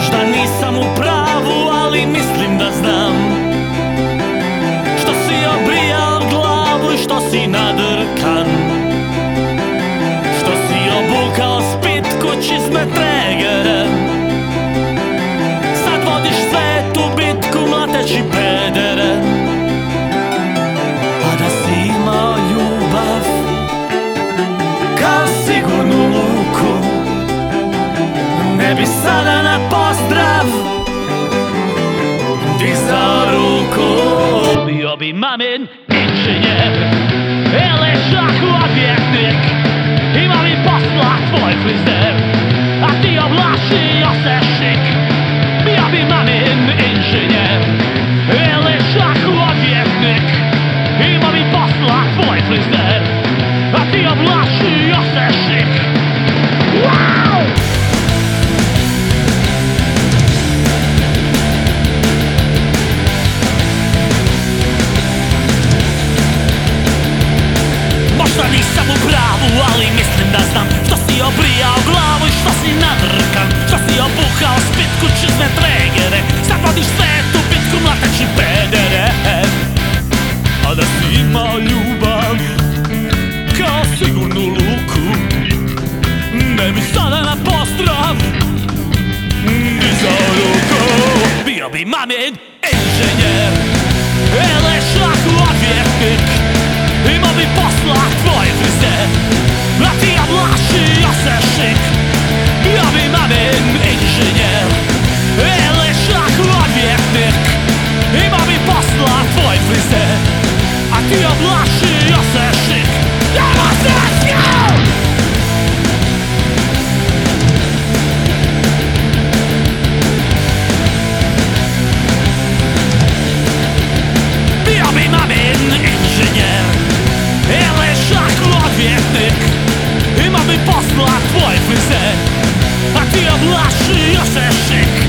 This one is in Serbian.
Možda nisam u pravu, ali mislim da znam. Što si obrijao glavu i što si nadrkan, što si obukao spitku čizme tregere. Sad vodiš svetu bitku mlateći pedere. A da si imao ljubav kao sigurnu luku, ne bi sada na pozdrav dizao ruku. Bio bi mamin inženjer ili šaku odvjetnik, ima mi posla tvoj frizer, a ti oblašio se šik. Bio bi mamin inženjer ili šaku odvjetnik, ima mi posla tvoj frizer, a ti oblašio se šik. Wow! Možda nisam u pravu, ali mislim da znam. Što si obrijao glavu i što si nadrkan, što si obukao spitku čizme tregere. Sad vodiš svetu bitku mlateći pedere. A da si imao ljubav kao sigurnu luku, ne bi sada na pozdrav dizao ruku. Bio bi mamin inženjer ili šaku odvjetnik, ima bi posla tvoj frizer, a ti oblašio se šik. Bio bi mamin inženjer ili šaku odvjetnik, ima bi posla tvoj frizer, a ti oblašio se šik. Nemo se smiju! Bio bi mamin inženjer ili šaku odvjetnik, ima bi posla tvoj frizer, a ti oblašio se šik.